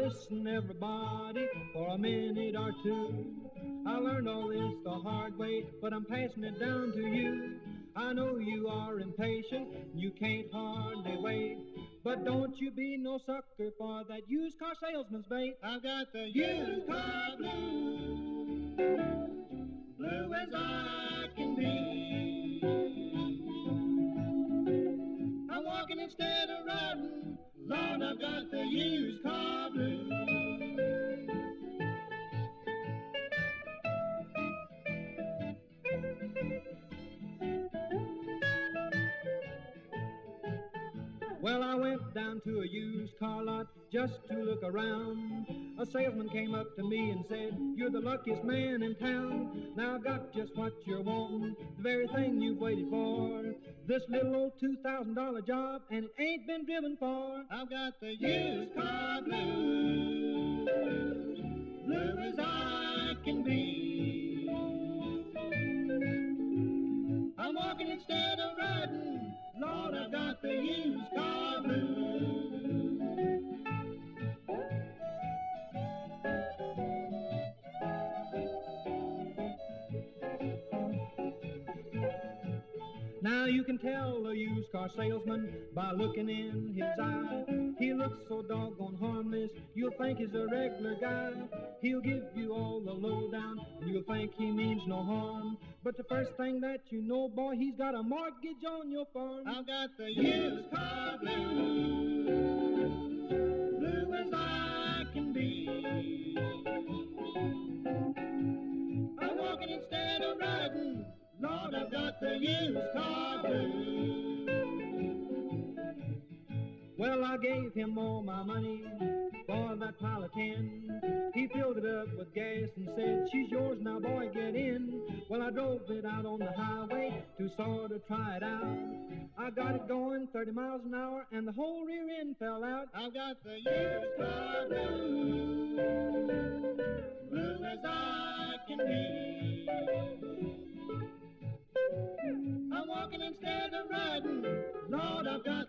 listen, everybody, for a minute or two. I learned all this the hard way, but I'm passing it down to you. I know you are impatient, you can't hardly wait, but don't you be no sucker for that used car salesman's bait. I've got the used car blues, blue as I can be. I'm walking instead of riding, Lord, I've got the used car blues. Well, I went down to a used car lot just to look around. A salesman came up to me and said, "You're the luckiest man in town. Now I've got just what you're wanting, the very thing you've waited for. This little old $2,000 job, and it ain't been driven far. I've got the used car blues, blue as I can be. I'm walking instead of riding, Lord, I've got the used car blues." Now you can tell a used car salesman by looking in his eye. He looks so doggone harmless, you'll think he's a regular guy. He'll give you all the lowdown, and you'll think he means no harm. But the first thing that you know, boy, he's got a mortgage on your farm. I've got the used car blues, blue as I can be. I'm walking instead of riding, Lord, I've got the used car blues. Well, I gave him all my money for that pile of tin. He filled it up with gas and said, "She's yours now, boy, get in." Well, I drove it out on the highway to sort of try it out. I got it going 30 miles an hour, and the whole rear end fell out. I've got the used car blues, blue as I can be. I'm walking instead of riding, Lord, I've got